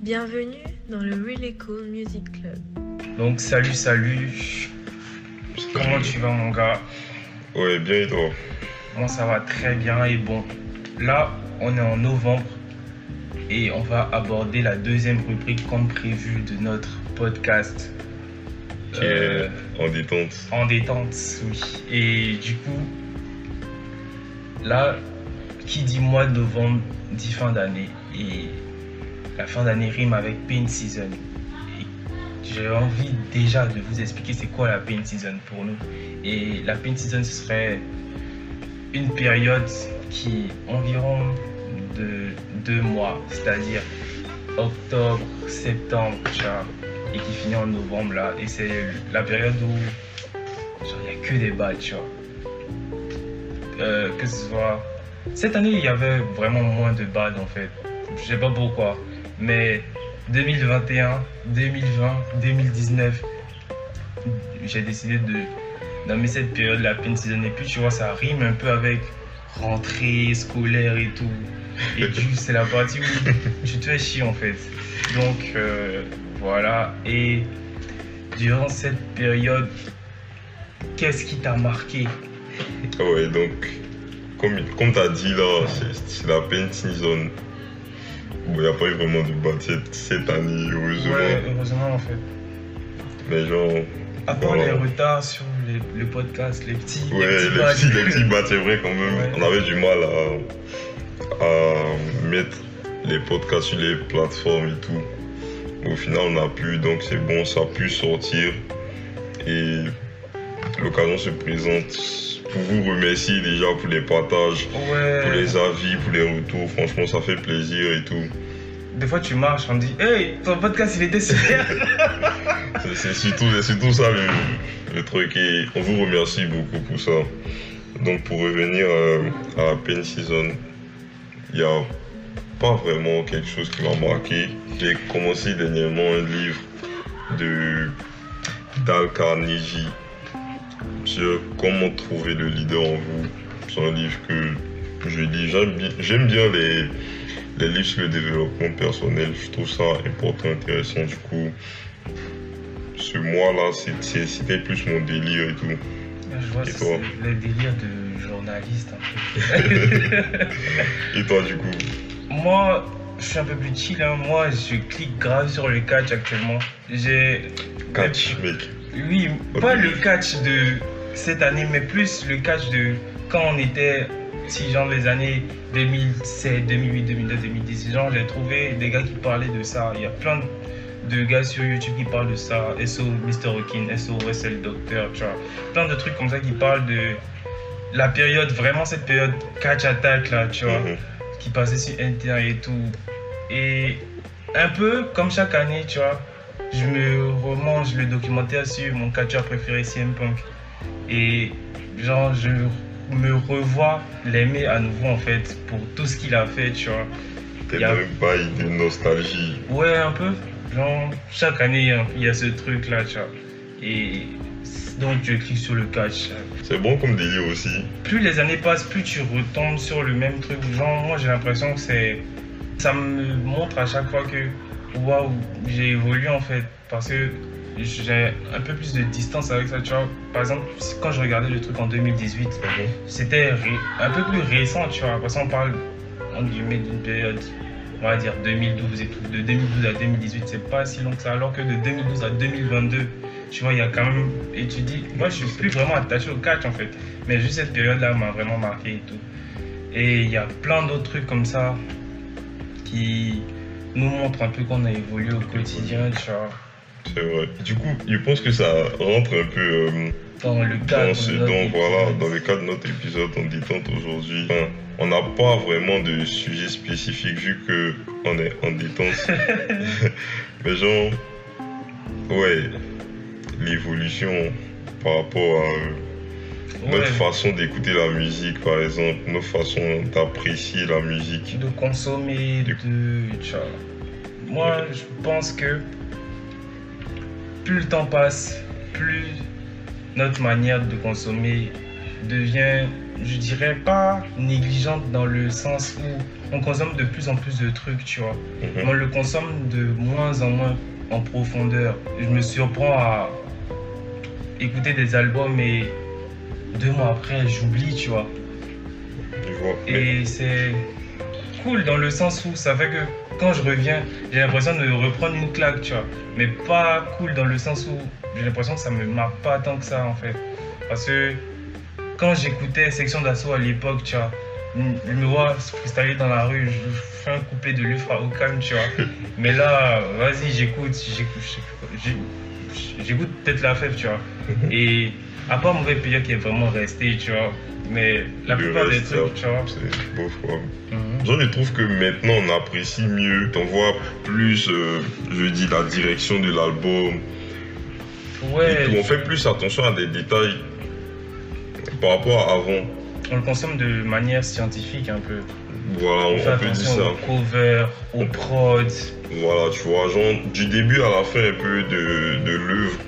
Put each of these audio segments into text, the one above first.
Bienvenue dans le Really Cool Music Club. Donc salut, comment tu vas mon gars? Ouais, bien et toi? Moi ça va très bien et bon, là on est en novembre et on va aborder la deuxième rubrique comme prévu de notre podcast. Qui est en détente. En détente, oui. Et du coup, là, qui dit mois de novembre dit fin d'année et la fin d'année rime avec pain season. Et j'ai envie déjà de vous expliquer c'est quoi la pain season pour nous. Et la pain season, ce serait une période qui est environ de 2 mois, c'est-à-dire octobre, septembre, et qui finit en novembre là. Et c'est la période où il n'y a que des bails, tu vois. Que ce soit... Cette année, il y avait vraiment moins de bad en fait. Je sais pas pourquoi. Mais 2021, 2020, 2019, j'ai décidé de nommer cette période la pain season. Et puis tu vois, ça rime un peu avec rentrée scolaire et tout. Et puis c'est la partie où tu te fais chier en fait. Donc voilà. Et durant cette période, qu'est-ce qui t'a marqué? Ouais, donc comme tu as dit là, c'est la pain season. Bon, il n'y a pas eu vraiment de bad cette année, heureusement. Ouais, heureusement en fait. Mais genre... À part les retards sur le podcast, les petits... Ouais, les petits bad, c'est vrai quand même. Ouais. On avait du mal à mettre les podcasts sur les plateformes et tout. Au final, on a pu, donc c'est bon, ça a pu sortir. Et l'occasion se présente pour vous remercier déjà pour les partages, ouais, pour les avis, pour les retours. Franchement, ça fait plaisir et tout. Des fois, tu marches, on me dit « Hey, ton podcast, il était super !» C'est surtout ça le truc. Et on vous remercie beaucoup pour ça. Donc, pour revenir à la pain season, il n'y a pas vraiment quelque chose qui m'a marqué. J'ai commencé dernièrement un livre de Dale Carnegie sur comment trouver le leader en vous. C'est un livre que je lis. J'aime bien les livres sur le développement personnel. Je trouve ça important, intéressant. Du coup, ce mois-là, c'était plus mon délire et tout. Je vois, c'est le délire de journaliste un peu. Et toi, du coup? Moi, je suis un peu plus chill. Hein. Moi, je clique grave sur le catch actuellement. Catch, mec? Oui, okay. Pas le catch de cette année, mais plus le catch de quand on était, si genre les années 2007, 2008, 2009, 2010, genre j'ai trouvé des gars qui parlaient de ça. Il y a plein de gars sur YouTube qui parlent de ça. SO Mr. Rockin, SO Wrestle Doctor, tu vois. Plein de trucs comme ça qui parlent de la période, vraiment cette période catch attack là, tu vois, qui passait sur Inter et tout. Et un peu comme chaque année, tu vois, je me remange le documentaire sur mon catcheur préféré CM Punk. Et genre, je me revois l'aimer à nouveau en fait pour tout ce qu'il a fait, tu vois. T'es dans un bail de nostalgie. Ouais, un peu. Genre, chaque année, il y a ce truc là, tu vois. Et donc, je clique sur le catch. C'est bon comme délire aussi. Plus les années passent, plus tu retombes sur le même truc. Genre, moi, j'ai l'impression que ça me montre à chaque fois que, waouh, j'ai évolué en fait. Parce que j'ai un peu plus de distance avec ça, tu vois. Par exemple, quand je regardais le truc en 2018, c'était un peu plus récent, tu vois. Parce qu'on parle, entre guillemets, d'une période, on va dire 2012 et tout. De 2012 à 2018, c'est pas si long que ça. Alors que de 2012 à 2022, tu vois, il y a quand même... Et tu dis, moi, je suis plus vraiment attaché au catch, en fait. Mais juste cette période-là m'a vraiment marqué et tout. Et il y a plein d'autres trucs comme ça qui nous montrent un peu qu'on a évolué au quotidien, tu vois. C'est vrai. Du coup, je pense que ça rentre un peu dans le cadre dans le cadre de notre épisode en détente aujourd'hui. Enfin, on n'a pas vraiment de sujet spécifique vu qu'on est en détente. Mais genre, ouais, l'évolution par rapport à notre façon d'écouter la musique, par exemple, notre façon d'apprécier la musique. De consommer, tu vois. Moi, je pense que plus le temps passe, plus notre manière de consommer devient je dirais pas négligente dans le sens où on consomme de plus en plus de trucs, tu vois. On le consomme de moins en moins en profondeur. Je me surprends à écouter des albums et 2 mois après, j'oublie, tu vois. Et c'est cool dans le sens où ça fait que quand je reviens, j'ai l'impression de reprendre une claque, tu vois. Mais pas cool dans le sens où j'ai l'impression que ça me marque pas tant que ça, en fait. Parce que quand j'écoutais Section d'Assaut à l'époque, tu vois, je me vois freestyler dans la rue, je fais un couplet de l'Ufra au calme, tu vois. Mais là, vas-y, j'écoute peut-être la fève, tu vois. Et à part Mauvais Payeur qui est vraiment resté, tu vois. Mais la plupart des trucs, tu vois. C'est beau, quoi. Genre, je trouve que maintenant on apprécie mieux, on voit plus, je dis, la direction de l'album. Ouais. Et tout. On fait plus attention à des détails par rapport à avant. On le consomme de manière scientifique un peu. Voilà, on peut dire ça. Au cover, au prod. Voilà, tu vois, genre du début à la fin un peu de l'œuvre.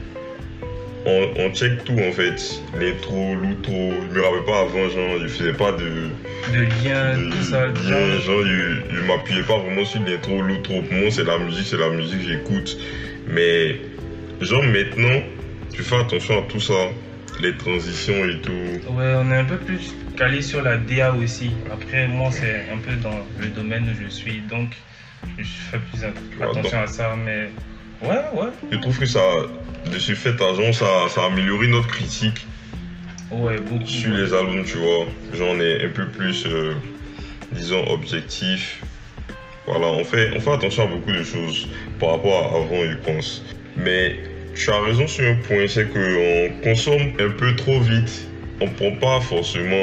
On check tout en fait, l'intro, l'outro. Je me rappelle pas avant, genre je faisais pas de lien, tout ça. Genre je m'appuyais pas vraiment sur l'intro, l'outro. Pour moi c'est la musique, j'écoute. Mais genre maintenant, tu fais attention à tout ça, les transitions et tout. Ouais, on est un peu plus calé sur la DA aussi. Après moi c'est un peu dans le domaine où je suis, donc je fais plus attention à ça, mais ouais. Je trouve que ça, de ce fait, ça a amélioré notre critique. Ouais, beaucoup. Sur les albums, tu vois. Genre, on est un peu plus, disons, objectif. Voilà, on fait attention à beaucoup de choses par rapport à avant, je pense. Mais tu as raison sur un point, c'est qu'on consomme un peu trop vite. On prend pas forcément.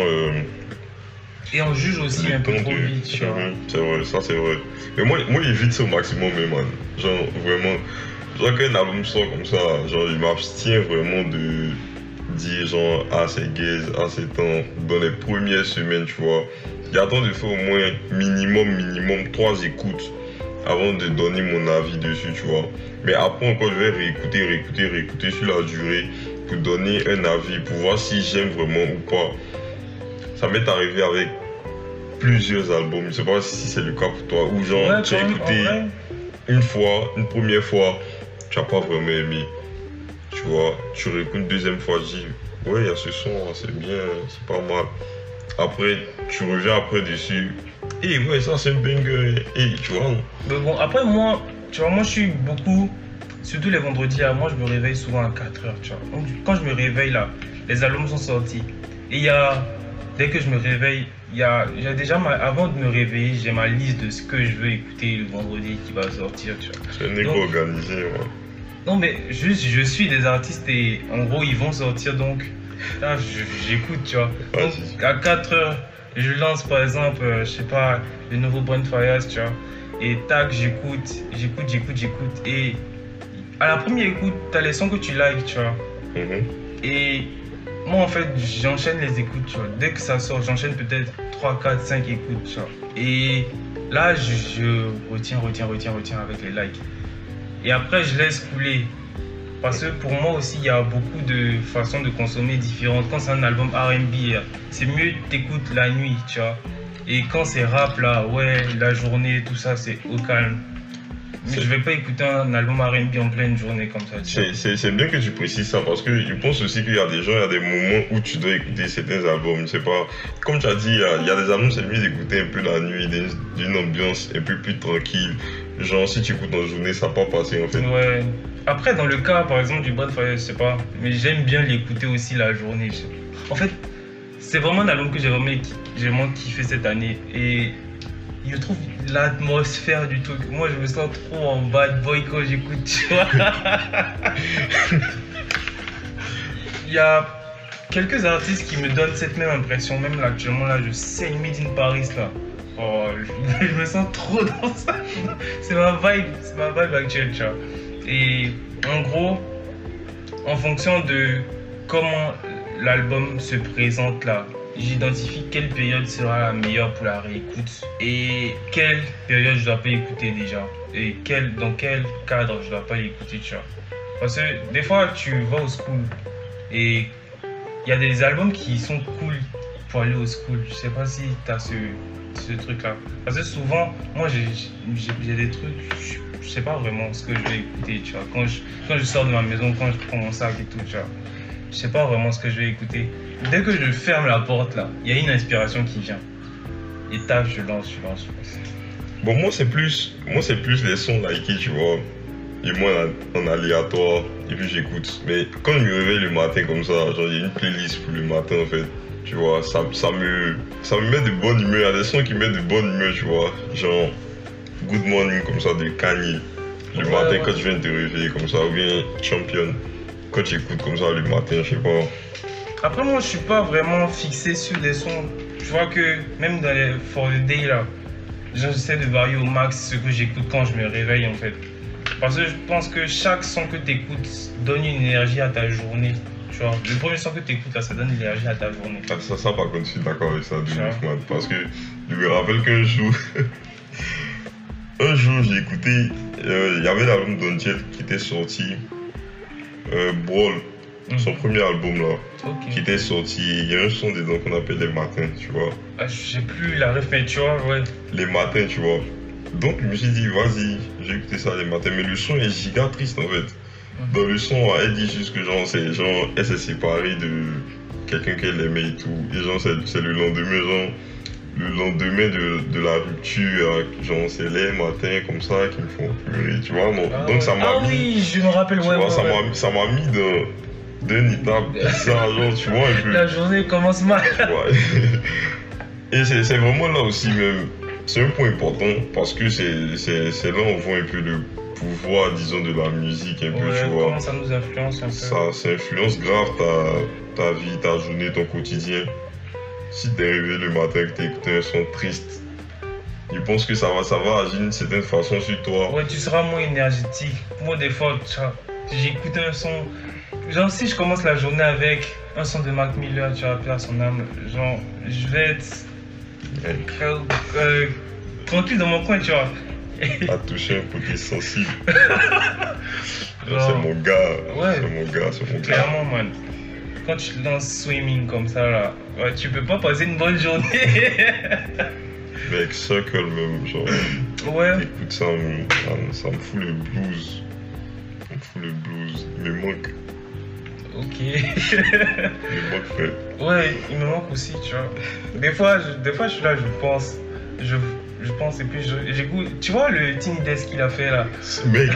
Et on juge aussi un peu trop vite, tu vois. C'est vrai, ça c'est vrai. Mais moi j'évite ça au maximum, man. Genre, vraiment. Genre, quand un album sort comme ça, genre, je m'abstiens vraiment de dire, genre, ah, c'est gaze, ah, c'est temps. Dans les premières semaines, tu vois. J'attends de faire au moins minimum 3 écoutes avant de donner mon avis dessus, tu vois. Mais après, encore, je vais réécouter sur la durée pour donner un avis, pour voir si j'aime vraiment ou pas. Ça m'est arrivé avec plusieurs albums. Je sais pas si c'est le cas pour toi. Ou genre, ouais, tu as écouté une première fois, tu n'as pas vraiment aimé. Tu vois, tu réécoutes une deuxième fois, tu dis, ouais, il y a ce son, c'est bien, c'est pas mal. Après, tu reviens après dessus. Et ouais, ça c'est un banger. Et tu vois. Mais bon, après, moi, tu vois, moi je suis beaucoup, surtout les vendredis, là, moi je me réveille souvent à 4h, tu vois. Donc, quand je me réveille là, les albums sont sortis. Et il y a, dès que je me réveille, j'ai déjà avant de me réveiller, j'ai ma liste de ce que je veux écouter le vendredi qui va sortir, tu vois. C'est un égo organisé, ouais. Non, mais juste, je suis des artistes et en gros, ils vont sortir, donc là, j'écoute, tu vois. Donc, à 4h, je lance par exemple, je sais pas, le nouveau Brent Faiyaz, tu vois. Et tac, j'écoute. Et à la première écoute, t'as les sons que tu likes, tu vois. Et moi, en fait, j'enchaîne les écoutes, tu vois. Dès que ça sort, j'enchaîne peut-être 3, 4, 5 écoutes, tu vois. Et là, je retiens avec les likes. Et après, je laisse couler. Parce que pour moi aussi, il y a beaucoup de façons de consommer différentes. Quand c'est un album R&B, c'est mieux t'écoutes la nuit, tu vois. Et quand c'est rap, là, ouais, la journée, tout ça, c'est au calme. Mais je vais pas écouter un album R&B en pleine journée comme ça. C'est bien que tu précises ça parce que je pense aussi qu'il y a des gens, il y a des moments où tu dois écouter certains albums. Je sais pas, comme tu as dit, il y a des albums, c'est mieux d'écouter un peu la nuit, d'une ambiance un peu plus tranquille. Genre, si tu écoutes en journée, ça va pas passer en fait. Ouais. Après, dans le cas, par exemple, du Brent Faiyaz, je sais pas, mais j'aime bien l'écouter aussi la journée. En fait, c'est vraiment un album que j'ai vraiment kiffé cette année. Et je trouve l'atmosphère du truc. Moi, je me sens trop en bad boy quand j'écoute, tu vois. Il y a quelques artistes qui me donnent cette même impression. Même là, actuellement, là, je saigne Made in Paris, là. Oh, je me sens trop dans ça. C'est ma vibe actuelle, tu vois. Et en gros, en fonction de comment l'album se présente là, j'identifie quelle période sera la meilleure pour la réécoute et quelle période je dois pas écouter déjà et dans quel cadre je dois pas l'écouter, tu vois. Parce que des fois tu vas au school et il y a des albums qui sont cool pour aller au school. Je sais pas si tu as ce truc-là. Parce que souvent, moi, j'ai des trucs, je sais pas vraiment ce que je vais écouter, tu vois. Quand je sors de ma maison, quand je prends mon sac et tout, tu vois, je sais pas vraiment ce que je vais écouter. Dès que je ferme la porte, là, il y a une inspiration qui vient. Et tac, je lance. Bon, moi, c'est plus les sons likés, tu vois. Et moi, en aléatoire, et puis j'écoute. Mais quand je me réveille le matin comme ça, genre, il y a une playlist pour le matin, en fait. Tu vois, ça me met de bonne humeur. Il y a des sons qui mettent de bonne humeur, tu vois. Genre, Good Morning, comme ça, de Kanye. Le matin, quand je viens de te réveiller, comme ça. Ou bien Champion, quand tu écoutes comme ça le matin, je sais pas. Après, moi, je suis pas vraiment fixé sur des sons. Je vois que même dans les For the Day, là, j'essaie de varier au max ce que j'écoute quand je me réveille, en fait. Parce que je pense que chaque son que tu écoutes donne une énergie à ta journée. Tu vois, le premier son que tu écoutes là, ça donne de l'énergie à ta journée. Ça par contre, je suis d'accord avec ça, parce que je me rappelle qu'un jour, j'ai écouté, il y avait l'album d'Angel qui était sorti, Brawl, son premier album là, qui était sorti. Il y a un son dedans qu'on appelle Les Matins, tu vois. Ah, j'ai plus la ref, mais tu vois, ouais. Les Matins, tu vois. Donc je me suis dit, vas-y, j'ai écouté ça les matins, mais le son est giga triste en fait. Dans le son, elle dit juste que genre, elle s'est séparée de quelqu'un qu'elle aimait et tout. Et genre, c'est le lendemain, de la rupture, genre, c'est les matins comme ça qui me font pleurer, tu vois. Donc ça m'a mis. Oui, je me rappelle, tu vois, ça m'a mis d'un état bizarre, genre, tu vois, un peu. La journée commence mal. Et c'est vraiment là aussi même. C'est un point important parce que c'est là où on voit un peu le pouvoir, disons, de la musique, un peu, tu vois. Comment ça nous influence un peu. Ça influence grave ta vie, ta journée, ton quotidien. Si t'es réveillé le matin et que t'écoutes un son triste, je pense que ça va agir d'une certaine façon sur toi. Ouais, tu seras moins énergétique. Moi, des fois, j'écoute un son. Genre, si je commence la journée avec un son de Mac Miller, tu vas à son âme, genre, je vais être. Tranquille dans mon coin, tu vois. A touché un côté sensible. C'est mon gars. Ouais. C'est mon gars. Clairement, man. Quand tu lances Swimming comme ça, là, ouais, tu peux pas passer une bonne journée. Mais avec Circle même, genre. Ouais. Écoute, ça me fout le blues. Il me manque. Ok. Il me manque, frère. Ouais, il me manque aussi, tu vois. Des fois, je suis là, je pense et puis j'écoute. Tu vois le Tiny Desk qu'il a fait là. Mec,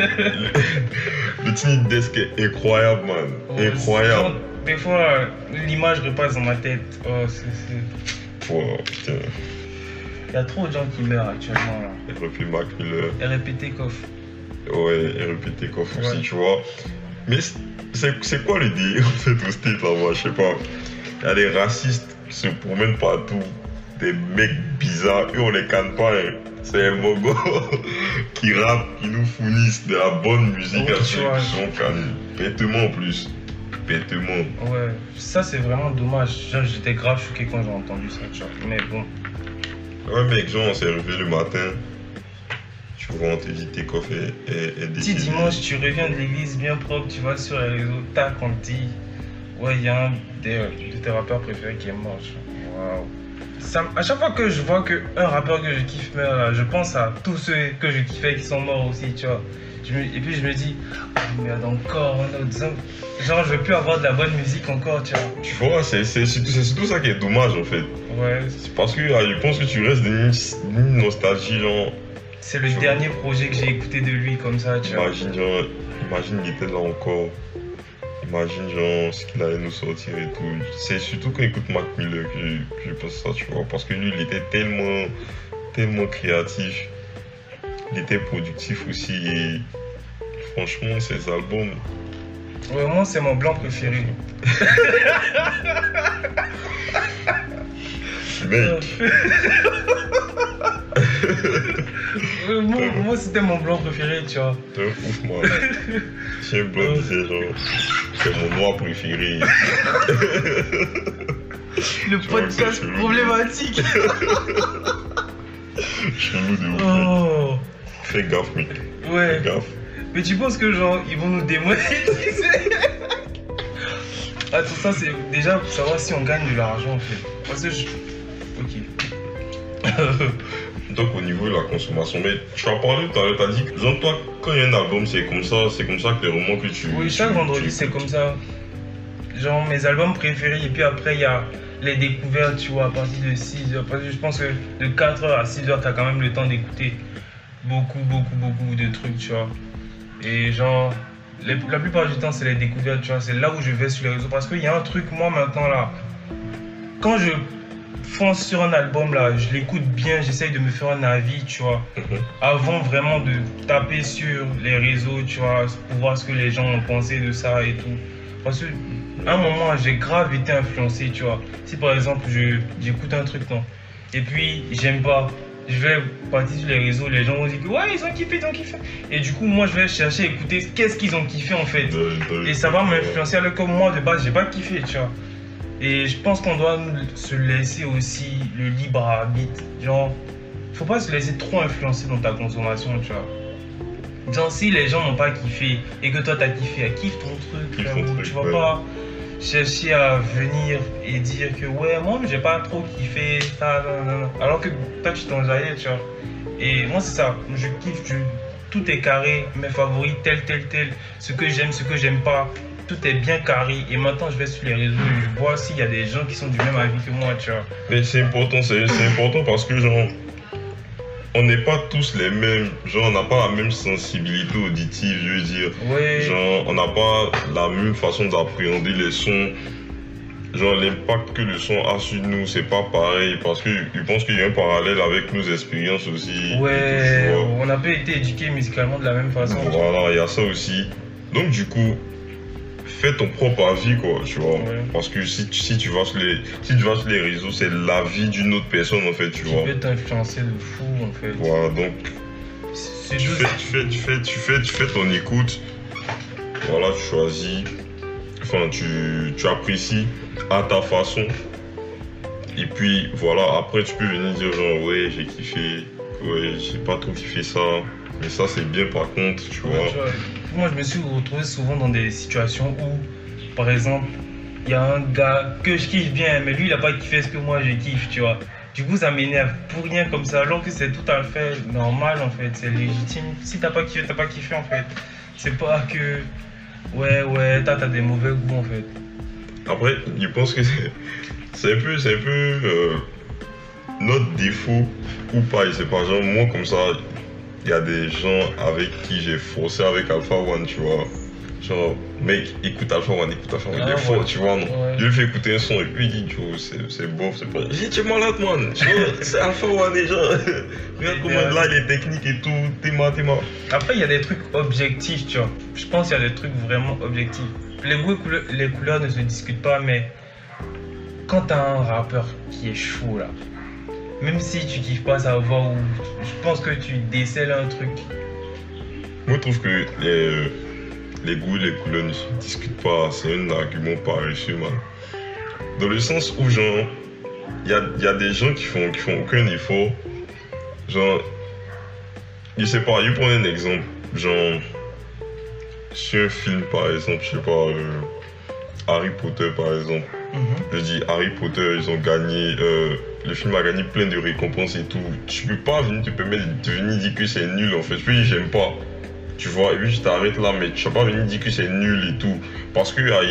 le Tiny Desk est incroyable, man. Incroyable. Genre, des fois, l'image repasse dans ma tête. Oh, c'est. Oh, putain. Il y a trop de gens qui meurent actuellement là. R.I.P. Mac Miller. R.I.P. Takeoff. Ouais, R.I.P. Takeoff aussi, tu vois. Mais c'est quoi le délire en fait au State là-bas, je sais pas. Il y a des racistes qui se promènent partout, des mecs bizarres, eux on les canne pas, hein. C'est un mogo qui rappent, qui nous fournissent de la bonne musique à ceux qui sont cannés. Bêtement en plus. Bêtement. Ouais, ça c'est vraiment dommage. J'étais grave choqué quand j'ai entendu ça, tu vois. Mais bon. Ouais mec, genre on s'est réveillé le matin. Tu vois, on te dit tes coffres et Petit dimanche, tu reviens de l'église bien propre, tu vas sur les réseaux, tac, on te dit, ouais, il y a un de tes rappeurs préférés qui est mort. Waouh. À chaque fois que je vois qu'un rappeur que je kiffe meurt, là, je pense à tous ceux que je kiffais qui sont morts aussi, tu vois. Et puis je me dis, oh merde, encore un autre. Genre, je veux plus avoir de la bonne musique encore, tu vois. Tu vois, c'est surtout ça qui est dommage en fait. Ouais. C'est parce que je pense que tu restes dans une nostalgie, genre. C'est le dernier projet que j'ai écouté de lui comme ça, tu vois. Imagine il était là encore. Imagine genre ce qu'il allait nous sortir et tout. C'est surtout quand j'écoute Mac Miller que je pense ça, tu vois. Parce que lui, il était tellement créatif. Il était productif aussi et franchement, ses albums. Ouais, moi, c'est mon blanc préféré. Mec. Moi, c'était mon blanc préféré, tu vois. T'es un ouf, moi. Si un blanc disait genre, c'est mon noir préféré. Le podcast problématique. Chelou de ouf. Oh. Fais gaffe, mec. Ouais. Fais gaffe. Mais tu penses que genre, ils vont nous démonétiser? Ah, tout ça, c'est déjà pour savoir si on gagne de l'argent, en fait. Parce que Ok. Donc au niveau de la consommation, mais tu as parlé tout à l'heure, tu as dit que genre toi, quand il y a un album, c'est comme ça que les romans que tu... Oui, chaque vendredi c'est comme ça. Genre mes albums préférés et puis après il y a les découvertes, tu vois, à partir de 6h. Parce que je pense que de 4h à 6h, tu as quand même le temps d'écouter beaucoup de trucs, tu vois. Et genre, la plupart du temps c'est les découvertes, tu vois, c'est là où je vais sur les réseaux. Parce qu'il y a un truc, moi maintenant là, quand je fonce sur un album là, je l'écoute bien, j'essaye de me faire un avis, tu vois, avant vraiment de taper sur les réseaux, tu vois, pour voir ce que les gens ont pensé de ça et tout. Parce que à un moment, j'ai grave été influencé, tu vois. Si par exemple, j'écoute un truc, non, et puis j'aime pas, je vais partir sur les réseaux, les gens vont dire que ouais, ils ont kiffé. Et du coup, moi, je vais chercher à écouter qu'est-ce qu'ils ont kiffé en fait. Et ça va m'influencer alors que moi, de base, j'ai pas kiffé, tu vois. Et je pense qu'on doit se laisser aussi le libre arbitre. Genre, faut pas se laisser trop influencer dans ta consommation, tu vois. Genre, si les gens n'ont pas kiffé et que toi t'as kiffé, kiffe ton truc, tu vas pas chercher à venir et dire que ouais, moi j'ai pas trop kiffé ça, non. Alors que toi tu t'enjaillais, tu vois. Et moi c'est ça, je kiffe, tout est carré, mes favoris, tel, ce que j'aime pas. Tout est bien carré et maintenant je vais sur les réseaux et je vois s'il y a des gens qui sont du même avis que moi, tu vois. Mais c'est important parce que genre, on n'est pas tous les mêmes, genre on n'a pas la même sensibilité auditive, je veux dire. Ouais. Genre on n'a pas la même façon d'appréhender les sons. Genre l'impact que le son a sur nous, c'est pas pareil parce que je pense qu'il y a un parallèle avec nos expériences aussi. Ouais, on n'a pas été éduqués musicalement de la même façon. Voilà, il y a ça aussi. Donc du coup, fais ton propre avis, quoi, tu vois. Ouais. Parce que si tu vas sur les réseaux, c'est l'avis d'une autre personne, en fait, tu vois. Tu peux t'influencer de fou, en fait. Voilà, donc tu fais ton écoute. Voilà, tu choisis. Enfin, tu apprécies à ta façon. Et puis, voilà, après, tu peux venir dire genre, ouais, j'ai kiffé. Ouais, j'ai pas trop kiffé ça. Mais ça, c'est bien, par contre, tu vois. Moi, je me suis retrouvé souvent dans des situations où, par exemple, il y a un gars que je kiffe bien, mais lui, il n'a pas kiffé ce que moi, je kiffe, tu vois. Du coup, ça m'énerve pour rien comme ça, alors que c'est tout à fait normal, en fait. C'est légitime. Si t'as pas kiffé, en fait. C'est pas que, ouais, t'as des mauvais goûts, en fait. Après, je pense que c'est un peu notre défaut ou pas, je sais pas. Genre, moi, comme ça, il y a des gens avec qui j'ai forcé avec Alpha One, tu vois. Genre, mec, écoute Alpha One, il est fort, tu vois, non. Ouais. Je lui fais écouter un son et puis il dit, tu vois, c'est bon, c'est pas. J'ai dit, tu es malade, man. C'est Alpha One, et genre, regarde comment là, les techniques et tout, t'es mal. Après, il y a des trucs objectifs, tu vois. Je pense qu'il y a des trucs vraiment objectifs. Les goûts et les couleurs ne se discutent pas, mais quand t'as un rappeur qui est chaud, là, même si tu kiffes pas sa voix, ou je pense que tu décèles un truc. Moi, je trouve que les goûts et les couleurs ne se discutent pas. C'est un argument paresseux, man. Dans le sens où, genre, il y a des gens qui font aucun effort. Genre, je sais pas, je prends un exemple. Genre, sur un film, par exemple, je sais pas, Harry Potter, par exemple. Je dis Harry Potter, ils ont gagné, le film a gagné plein de récompenses et tout. Tu peux pas venir te permettre de venir dire que c'est nul en fait. Je peux dire j'aime pas, tu vois, et puis je t'arrête là, mais tu peux pas venir dire que c'est nul et tout. Parce que il y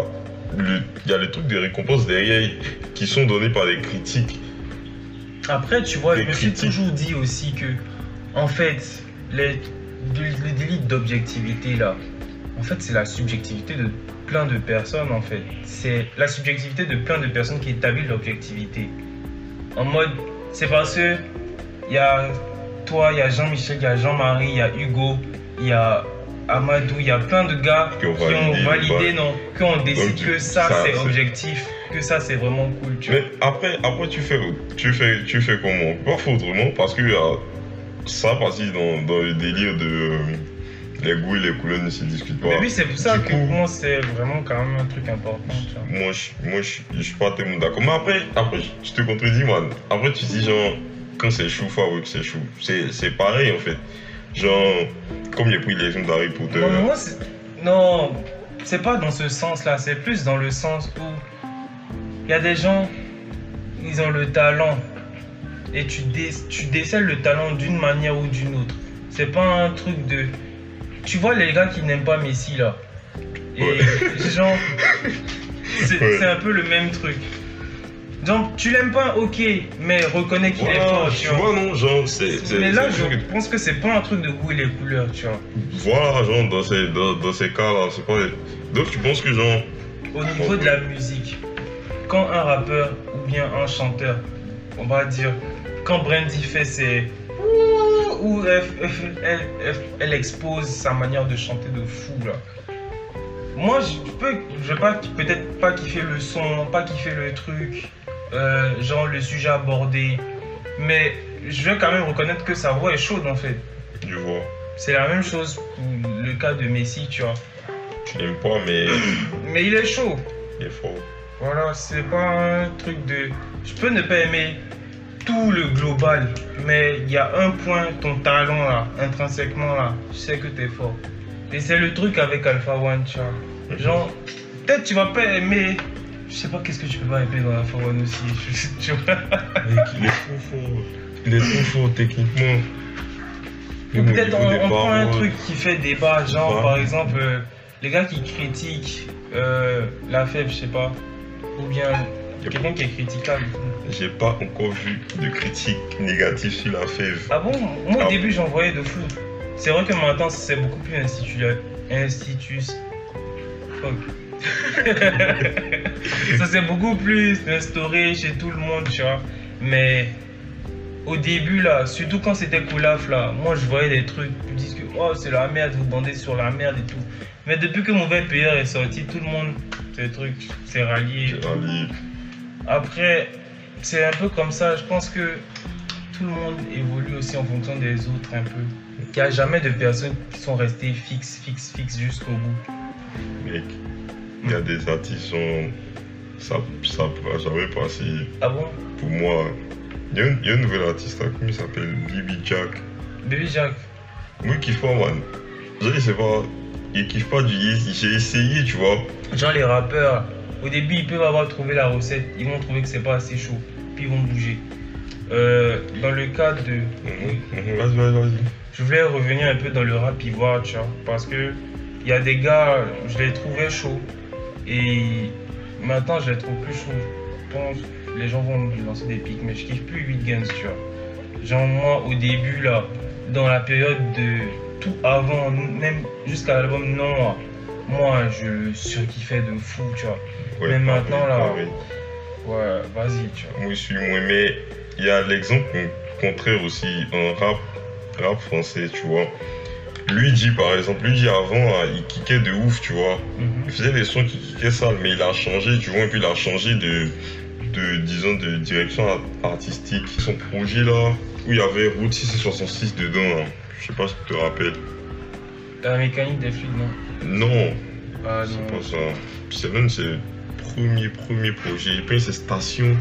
a les trucs de récompenses derrière qui sont donnés par des critiques. Après, tu vois, je me suis toujours dit aussi que, en fait, le délit d'objectivité là, en fait, c'est la subjectivité de plein de personnes en fait. C'est la subjectivité de plein de personnes qui établit l'objectivité. En mode, c'est parce que il y a toi, il y a Jean-Michel, il y a Jean-Marie, il y a Hugo, il y a Amadou, il y a plein de gars qui ont validé, non, qui ont décidé que ça c'est objectif, que ça c'est vraiment cool. Tu mais après tu fais comment? Pas faut autrement parce que ça partie dans le délire de les goûts et les couleurs ne se discutent pas. Mais oui, c'est pour ça que pour moi c'est vraiment quand même un truc important. Tu vois. Moi je suis pas tellement d'accord. Mais après je te contredis, man. Après tu dis genre quand c'est chou, faut avouer que c'est chou. C'est pareil en fait. Genre comme j'ai pris l'exemple d'Harry Potter. Non, c'est pas dans ce sens là. C'est plus dans le sens où il y a des gens ils ont le talent. Et tu décèles le talent d'une manière ou d'une autre. C'est pas un truc de... Tu vois les gars qui n'aiment pas Messi là. Et genre... C'est un peu le même truc. Genre, tu l'aimes pas, ok, mais reconnais qu'il est fort, tu vois, non, genre, mais là, je pense que c'est pas un truc de goût et les couleurs, tu vois. Voilà, genre, dans ces cas-là, c'est pas... Donc, tu penses que, genre... Au niveau de la musique, quand un rappeur ou bien un chanteur, on va dire, quand Brandy fait ses... ou elle expose sa manière de chanter de fou, là. Moi, je vais peut-être pas kiffer le son, pas kiffer le truc, genre le sujet abordé, mais je vais quand même reconnaître que sa voix est chaude en fait. Je vois. C'est la même chose pour le cas de Messi, tu vois. Tu n'aimes pas, mais... Mais il est chaud. Il est fort. Voilà, c'est pas un truc de... Je peux ne pas aimer tout le global, mais il y a un point, ton talent là, intrinsèquement là, je sais que t'es fort. Et c'est le truc avec Alpha One, tu vois. Genre, peut-être tu vas pas aimer... Je sais pas qu'est-ce que tu peux pas aimer dans Alpha One aussi, tu vois. Mec, il est trop fort. Il est trop fort techniquement. Ou peut-être on prend un truc qui fait débat, genre par exemple, les gars qui critiquent la fève, je sais pas. Ou bien quelqu'un qui est critiquable. J'ai pas encore vu de critique négative sur la fève. Ah bon? Moi au début j'en voyais de fou. C'est vrai que maintenant c'est beaucoup plus ça c'est beaucoup plus instauré chez tout le monde, tu vois. Mais au début là, surtout quand c'était Koulaf là, moi je voyais des trucs, ils disent que oh c'est la merde, vous bandez sur la merde et tout. Mais depuis que Mauvais Payeur est sorti, tout le monde, ces trucs, s'est rallié. Après, c'est un peu comme ça, je pense que tout le monde évolue aussi en fonction des autres un peu. Il n'y a jamais de personnes qui sont restées fixes jusqu'au bout. Mec, il y a des artistes, ça pourra jamais passer. Ah bon? Pour moi, il y a un nouvel artiste, là, comment il s'appelle? Baby Jack. Baby Jack? Moi, il kiffe pas, man. Je sais pas, il kiffe pas du Yeezy. J'ai essayé, tu vois. Genre les rappeurs, au début, ils peuvent avoir trouvé la recette, ils vont trouver que c'est pas assez chaud, puis ils vont bouger. Dans le cas de... Vas-y. Je voulais revenir un peu dans le rap ivoire, tu vois, parce que il y a des gars, je les trouvais chauds, et maintenant je les trouve plus chauds. Je pense que les gens vont me lancer des pics, mais je kiffe plus 8 Guns, tu vois. Genre moi, au début, là, dans la période de tout avant, même jusqu'à l'album Non, moi, je surkiffais de fou, tu vois. Ouais, mais maintenant, là, ouais, vas-y, tu vois. Moi, je suis moins, mais il y a l'exemple contraire aussi, en rap français, tu vois. Lui dit par exemple, avant, il kickait de ouf, tu vois. Il faisait des sons qui kickaient sale, mais il a changé, tu vois, et puis il a changé de direction artistique. Son projet là, où il y avait Route 666 dedans, là. Je sais pas si tu te rappelles. La mécanique des fluides, non? Non, ah, c'est pas ça. C'est l'un de ses premiers projets. Et puis c'est Station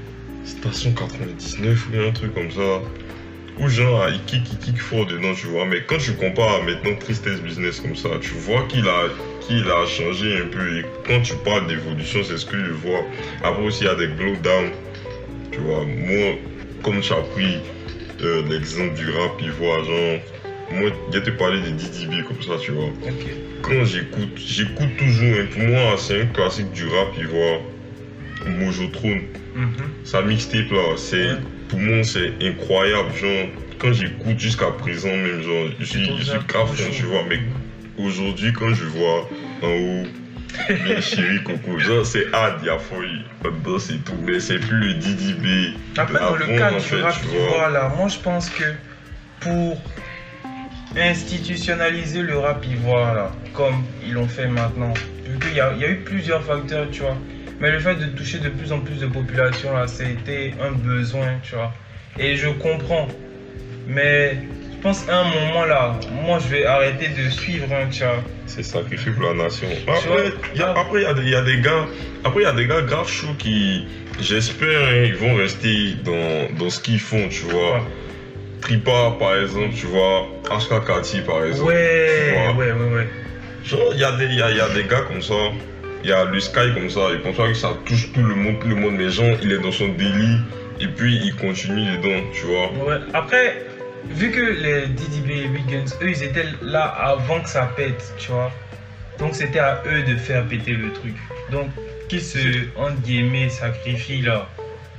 99 ou un truc comme ça. Où genre il kick fort dedans, tu vois. Mais quand tu compares maintenant Tristesse Business comme ça, tu vois qu'il a changé un peu. Et quand tu parles d'évolution, c'est ce que je vois. Après aussi il y a des glow down, tu vois. Moi, comme tu as pris l'exemple du rap ivoire, genre moi je te parlais de DDB comme ça, tu vois. Okay. Quand j'écoute toujours, hein, pour moi c'est un classique du rap ivoire, Mojotrone. Sa mixtape là, pour moi c'est incroyable, genre quand j'écoute jusqu'à présent même, genre je suis grave fan, tu vois. Mais aujourd'hui quand je vois en haut bien chéri Coco, genre c'est hard, il y a folie dedans, c'est tout, mais c'est plus le DDB. Après dans le cas du rap ivoire là, moi je pense que pour institutionnaliser le rap ivoire là, comme ils l'ont fait maintenant, vu qu'il y a eu plusieurs facteurs, tu vois. Mais le fait de toucher de plus en plus de population là, c'était un besoin, tu vois. Et je comprends. Mais je pense qu'à un moment là, moi je vais arrêter de suivre, hein, tu vois. C'est sacrifié pour la nation. Après, il y a des gars grave chauds qui, j'espère, hein, ils vont rester dans ce qu'ils font, tu vois. Tripa par exemple, tu vois. Ashka Kati par exemple. Ouais. Genre, il y a des gars comme ça. il y a le Sky comme ça, il pense pas que ça touche tout le monde, mais genre, il est dans son délit, et puis il continue dedans, tu vois. Ouais, après, vu que les DDB Guns, eux, ils étaient là avant que ça pète, tu vois. Donc c'était à eux de faire péter le truc. Donc, qui se, entre guillemets, sacrifie là,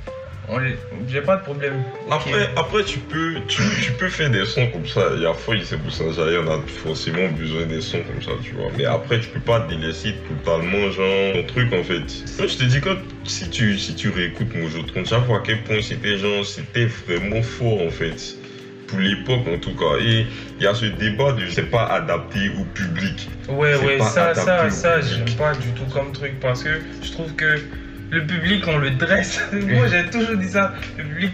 j'ai pas de problème. Après tu peux faire des sons comme ça. Il y a Foy, c'est pour ça, on a forcément besoin des sons comme ça, tu vois. Mais après, tu peux pas délaisser totalement, genre, ton truc en fait. Moi, je te dis que si tu réécoutes Mojotron, chaque fois à quel point c'était vraiment fort en fait. Pour l'époque en tout cas. Et il y a ce débat de c'est pas adapté au public. Ouais, ça, j'aime pas du tout comme truc parce que je trouve que le public, on le dresse. Moi, j'ai toujours dit ça. Le public,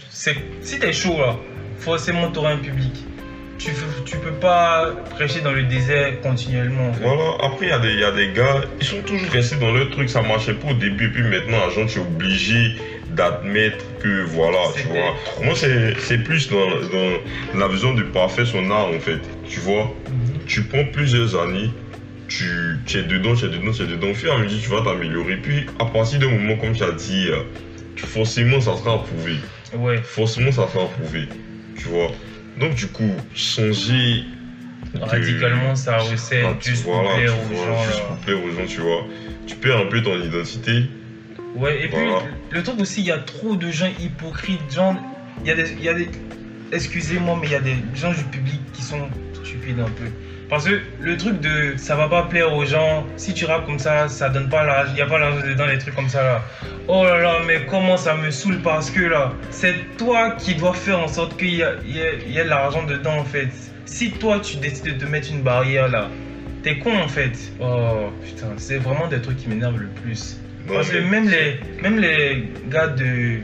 si t'es chaud là, forcément t'auras un public. Tu peux pas prêcher dans le désert continuellement. En fait. Voilà, après il y a des gars, ils sont toujours restés dans leur truc, ça marchait pas au début, et puis maintenant, genre, tu es obligé d'admettre que voilà, tu vois. Moi, c'est plus dans la vision de parfait son art en fait, tu vois. Tu prends plusieurs années, tu es dedans, au fur et à mesure, tu vas t'améliorer. Puis, à partir d'un moment, comme tu as dit, forcément, ça sera approuvé. Ouais. Forcément, ça sera approuvé, tu vois. Donc, du coup, changer radicalement sa recette, juste pour plaire aux gens, tu vois. Tu perds un peu ton identité. Ouais, et voilà. Puis, le truc aussi, il y a trop de gens hypocrites. Genre, il y a des excusez-moi, mais il y a des gens du public qui sont stupides un peu. Parce que le truc de ça va pas plaire aux gens, si tu rappes comme ça donne pas l'argent, il n'y a pas l'argent dedans, les trucs comme ça là. Oh là là, mais comment ça me saoule parce que là, c'est toi qui dois faire en sorte qu'il y a de l'argent dedans en fait. Si toi tu décides de te mettre une barrière là, t'es con en fait. Oh putain, c'est vraiment des trucs qui m'énervent le plus. Parce que même les gars du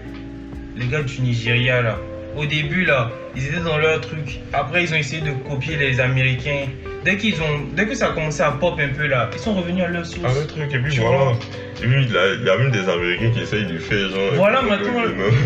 Nigeria là, au début là, ils étaient dans leur truc. Après ils ont essayé de copier les Américains. Dès que ça a commencé à pop un peu là, ils sont revenus à leur source. Ah, le truc, et puis voilà. Et puis il y a même des Américains qui essayent de faire genre. Voilà, maintenant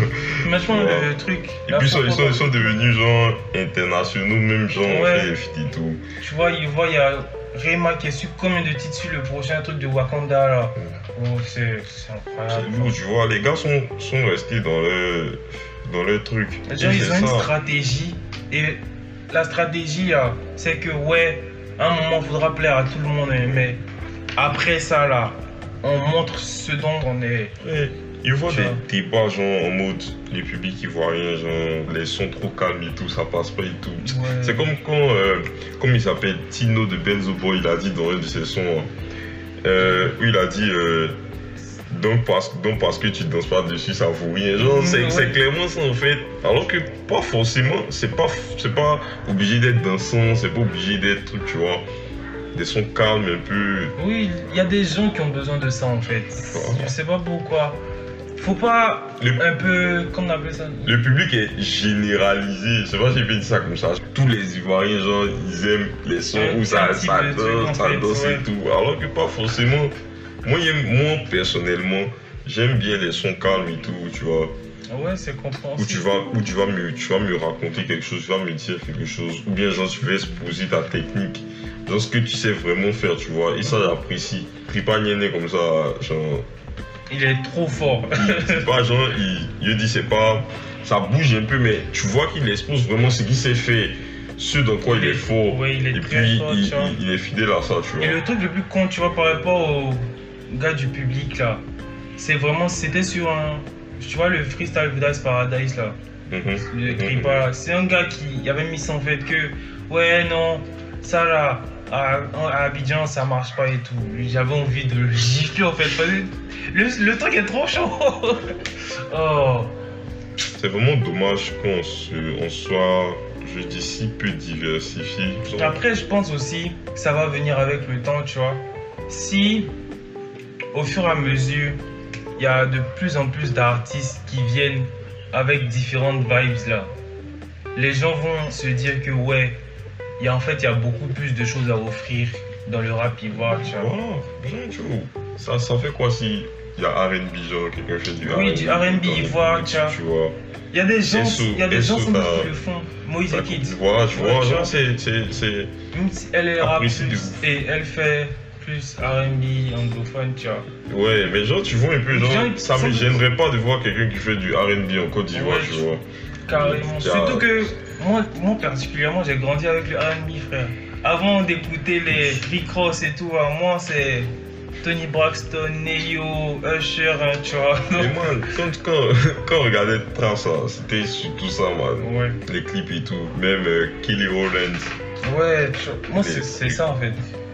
le truc. Et puis ils sont devenus genre internationaux, même genre et tout. Tu vois, il y a Rema qui est sur combien de titres sur le prochain truc de Wakanda là. Oh, c'est incroyable. Tu vois, les gars sont restés dans leur truc. Genre, ils ont une stratégie. Et la stratégie là, c'est que à un moment il faudra plaire à tout le monde, mais après ça là, on montre ce dont on est. Il voit des débats genre en mode les publics ils voient rien, genre les sons trop calmes et tout, ça passe pas et tout. Ouais. C'est comme quand, comme il s'appelle Tino de Benzo Boy, il a dit dans un de ses sons, où il a dit donc parce que tu danses pas dessus ça vaut rien. Genre c'est clairement ça en fait. Alors que pas forcément, c'est pas obligé d'être dansant, c'est pas obligé d'être truc, tu vois. Des sons calmes un peu. Oui, il y a des gens qui ont besoin de ça en fait. Je sais pas pourquoi. Faut pas un peu, comment on appelle ça? Le public est généralisé. Je sais pas si j'ai fait ça comme ça. Tous les Ivoiriens, genre, ils aiment les sons où ça danse et tout. Alors que pas forcément. Moi, personnellement, j'aime bien les sons calmes et tout, tu vois. Ouais, c'est compréhensible. Où tu vas me raconter quelque chose, tu vas me dire quelque chose. Ou bien, genre, tu vas exposer ta technique. Genre, ce que tu sais vraiment faire, tu vois. Et ça, j'apprécie. Pris pas niainé comme ça, genre. Il est trop fort. C'est pas genre, il dit c'est pas. Ça bouge un peu, mais tu vois qu'il expose vraiment ce qu'il sait faire, ce dans quoi il est fort. Ouais, il est et très puis fort, il est fidèle à ça, tu vois. Et le truc le plus con, tu vois, par rapport au gars du public là, c'est vraiment, c'était sur un. Tu vois, le Freestyle Vidas Paradise là. Le Kripa là. C'est un gars qui avait mis ça en fait que, non, ça là. À Abidjan ça marche pas et tout. J'avais envie de le gifler en fait. Le truc est trop chaud. Oh. C'est vraiment dommage qu'on soit, je dis, si peu diversifié. Après je pense aussi que ça va venir avec le temps, tu vois. Si au fur et à mesure il y a de plus en plus d'artistes qui viennent avec différentes vibes là, les gens vont se dire que il y a beaucoup plus de choses à offrir dans le rap ivoire, tu vois. Voilà, bien, tu vois. Ça fait quoi si il y a R&B, genre quelqu'un fait du R&B? Oui, du R&B ivoire, tu vois. Il y a des gens, qui le font. Moïse Kids. Voilà, tu vois, genre c'est... Même si elle est rappeuse et elle fait plus R&B anglophone, tu vois. Ouais, mais genre, tu vois un peu, genre, Genre, ça me gênerait pas de voir quelqu'un qui fait du R&B en Côte d'Ivoire, Ouais, tu vois. Carrément. Surtout que moi particulièrement, j'ai grandi avec le R&B, frère. Avant d'écouter les Rick Ross et tout, moi c'est Tony Braxton, Neo, Usher, hein, tu vois. Et moi, quand on regardait Trace, c'était surtout ça, man. Ouais. Les clips et tout, même Kelly Rowland. Ouais, moi c'est ça en fait.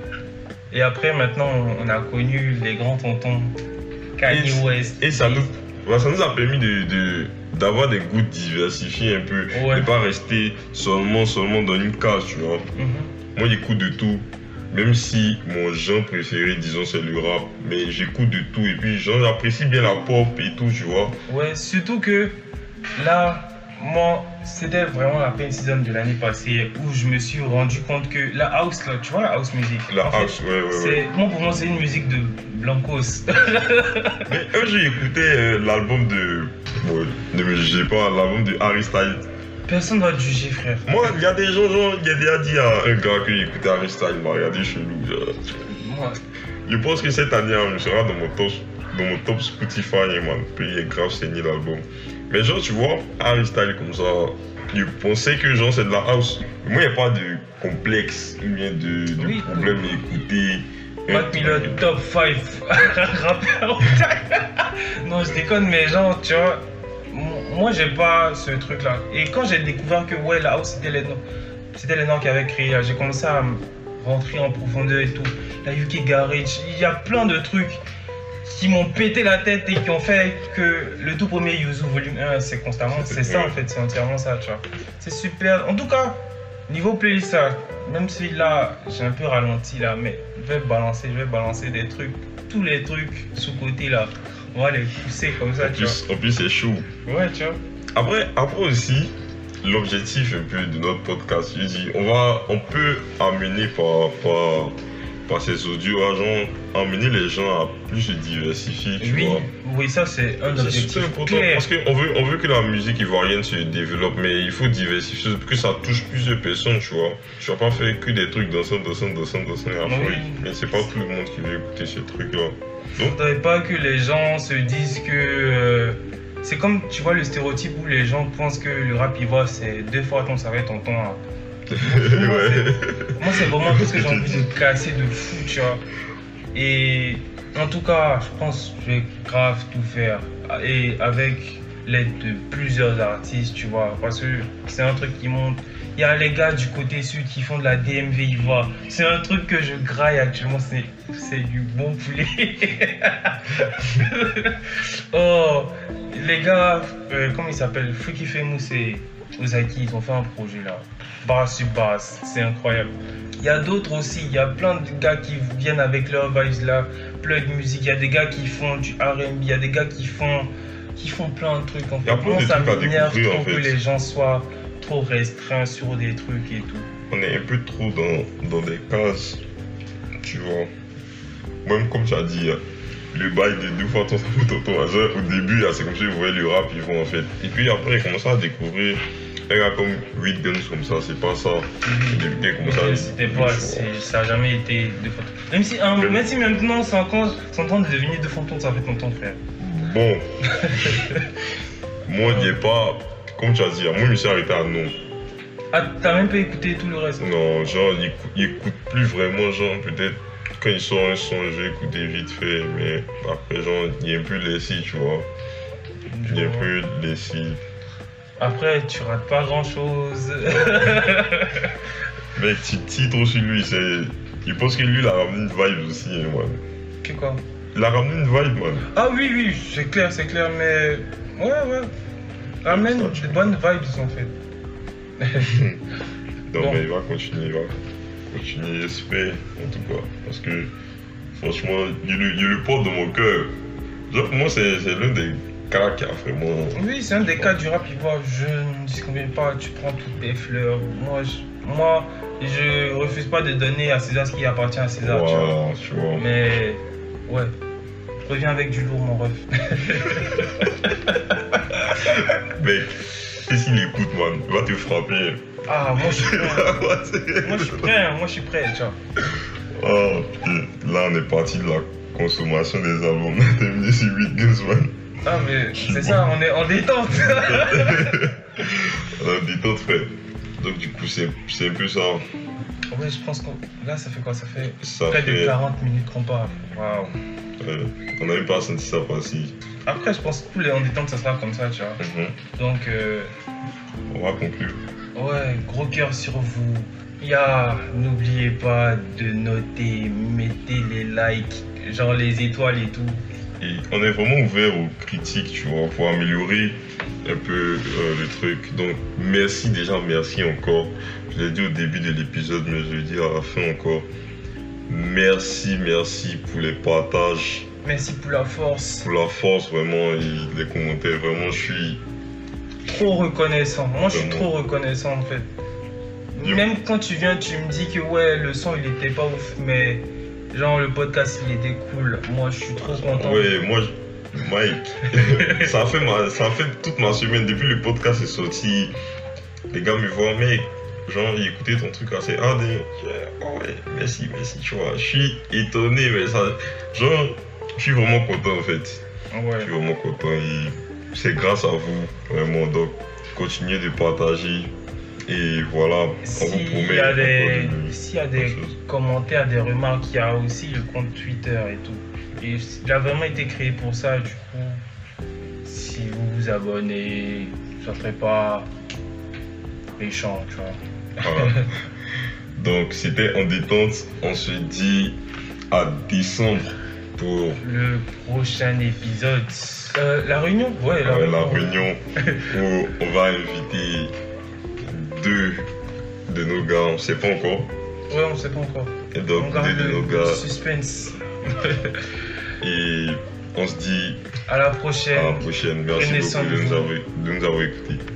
Et après maintenant on a connu les grands tontons, Kanye West. Et ça nous a permis d'avoir des goûts diversifiés un peu. Ouais. De pas rester seulement dans une case, tu vois. Moi j'écoute de tout. Même si mon genre préféré, disons, c'est le rap, mais j'écoute de tout. Et puis j'apprécie bien la pop et tout, tu vois. Ouais, surtout que là, moi, c'était vraiment la peine season de l'année passée où je me suis rendu compte que la house, là, tu vois, la house music. La en fait, house, ouais. Moi, pour moi, c'est une musique de Blancos. Mais j'ai écouté l'album de. Ouais, ne me jugez pas, l'album de Harry Styles. Personne ne doit te juger, frère. Moi, il y a des gens, genre, il y a déjà dit à un gars que j'écoutais Harry Styles, il m'a regardé chelou. Moi, Je pense que cette année, je serai dans mon top Spotify, man. Puis il est grave saigné l'album. Mais genre, tu vois, Harry Styles comme ça, je pensais que genre c'est de la house. Moi, il n'y a pas de complexe, ou bien de problème à écouter. Mac Miller, top 5 rappeur. Non, je déconne, mais genre, tu vois, moi, j'ai pas ce truc-là. Et quand j'ai découvert que, ouais, la house, c'était les noms qui avaient créé, j'ai commencé à rentrer en profondeur et tout. La UK Garage, il y a plein de trucs qui m'ont pété la tête et qui ont fait que le tout premier Yuzu volume 1, c'est constamment, c'est ça en fait, c'est entièrement ça, tu vois. C'est super. En tout cas, niveau playlist, ça, même si là, j'ai un peu ralenti là, mais je vais balancer des trucs, tous les trucs sous-côté là. On va les pousser comme ça, tu vois. En plus, c'est chaud. Ouais, tu vois. Après aussi, l'objectif un peu de notre podcast, je dis, on peut amener par ces audios, genre, amener les gens à plus se diversifier, tu vois. Oui, ça c'est un objectif. C'est important parce qu'on veut que la musique ivoirienne se développe, mais il faut diversifier, que ça touche plus de personnes, tu vois. Tu vas pas faire que des trucs dansant et après, mais c'est pas tout le monde qui veut écouter ces trucs-là. Il faudrait pas que les gens se disent que... c'est comme, tu vois, le stéréotype où les gens pensent que le rap ivoire c'est 2 fois ton ça va être ton temps. Hein. Moi c'est vraiment tout ce que j'ai envie de casser de fou, tu vois. Et en tout cas, je pense que je vais grave tout faire. Et avec l'aide de plusieurs artistes, tu vois. Parce que c'est un truc qui monte. Il y a les gars du côté sud qui font de la DMV ivoire. C'est un truc que je graille actuellement, c'est du bon poulet. Oh, les gars, comment ils s'appellent, Freaky Famous et Ozaki, ils ont fait un projet là. Bass sur bass, c'est incroyable. Il y a d'autres aussi, il y a plein de gars qui viennent avec leur vibes là, plug music, il y a des gars qui font du R&B, il y a des gars qui font plein de trucs en fait. Moi, ça m'énerve trop que les gens soient trop restreints sur des trucs et tout. On est un peu trop dans des cases, tu vois. Même comme tu as dit, le bail de 2 fois ton tonton, au début, c'est comme si vous voyez le rap, ils vont en fait. Et puis après, ils commencent à découvrir un gars comme 8 Guns comme ça, c'est pas ça. C'était pas, ça n'a jamais été 2 fois. Même si maintenant, c'est en train de devenir 2 fois ton, ça fait ton frère. Bon, moi, il n'y est pas, comme tu as dit, moi, je me suis arrêté à non. Ah, t'as même pas écouté tout le reste? Non, genre, il écoute plus vraiment, genre, peut-être quand il sort un son, je vais écouter vite fait, mais après, genre, il est un peu laissé, tu vois. Il est un peu laissé. Après, tu rates pas grand-chose. Mec, tu trop sur lui, je pense que lui, il a ramené une vibe aussi, hein, man. Que quoi? Il a ramené une vibe, man. Ah oui, c'est clair, mais... Ouais. Ramène de bonnes vibes, en fait. Non, bon. Mais il va continuer, j'espère, en tout cas. Parce que, franchement, il le porte dans mon cœur. Genre, pour moi, c'est l'un des cas qui a vraiment... Oui, c'est un des cas du rap ivoire. Je ne discrimine pas, tu prends toutes tes fleurs. Moi, je refuse pas de donner à César ce qui appartient à César, tu vois. Mais, ouais. Reviens avec du lourd, mon ref. Mec, et s'il écoute, man, il va te frapper. Ah, moi je suis prêt. Moi je suis prêt, tu vois. Oh, et là, on est parti de la consommation des albums. On a terminé sur 8 Gunsman. Ah, mais c'est ça, on est en détente. On a détente, frère. Donc, du coup, c'est un peu ça. Ouais, je pense que là, ça fait quoi? Ça fait Ça près fait- de 40 minutes qu'on parle. Waouh. On n'a même pas senti ça passer. Après, je pense que tous les en détente, ça sera comme ça, tu vois. Mhm. Donc, On va conclure. ouais, gros cœur sur vous. N'oubliez pas de noter, mettez les likes, genre les étoiles et tout. Et on est vraiment ouvert aux critiques, tu vois, pour améliorer un peu le truc. Donc, merci encore. Je l'ai dit au début de l'épisode, mais je le dis à la fin encore. Merci pour les partages, Merci pour la force. pour la force, vraiment, et les commentaires. Vraiment, je suis... Trop reconnaissant. Moi, je suis Vraiment. trop reconnaissant en fait. Yo. Même quand tu viens, tu me dis que ouais, le son il était pas ouf, mais genre le podcast il était cool. Moi, je suis trop content. Ouais, moi, Mike, ça a fait toute ma semaine. Depuis le podcast est sorti, les gars me voient, mec, genre, j'ai écouté ton truc assez hard. Oh ouais, merci, tu vois. Je suis étonné, mais ça, genre, je suis vraiment content en fait. Je Ouais. suis vraiment content et c'est grâce à vous, vraiment. Donc, continuez de partager. Et voilà, on vous S'il promet y a encore s'il y a bonnes des choses. commentaires, des remarques, il y a aussi le compte Twitter et tout. Et il a vraiment été créé pour ça, du coup, si vous vous abonnez, ça ferait pas méchant, tu vois. Voilà. Donc, c'était en détente. On se dit à décembre pour Le prochain épisode. La réunion? Ouais, la la réunion. réunion où on va inviter 2 de nos gars, on sait pas encore. Ouais, on sait pas encore. Et On donc, 2 garde de nos le gars. suspense. Et on se dit À la à la prochaine. prochaine. Merci Prenez soin beaucoup de de vous. nous avoir écoutés.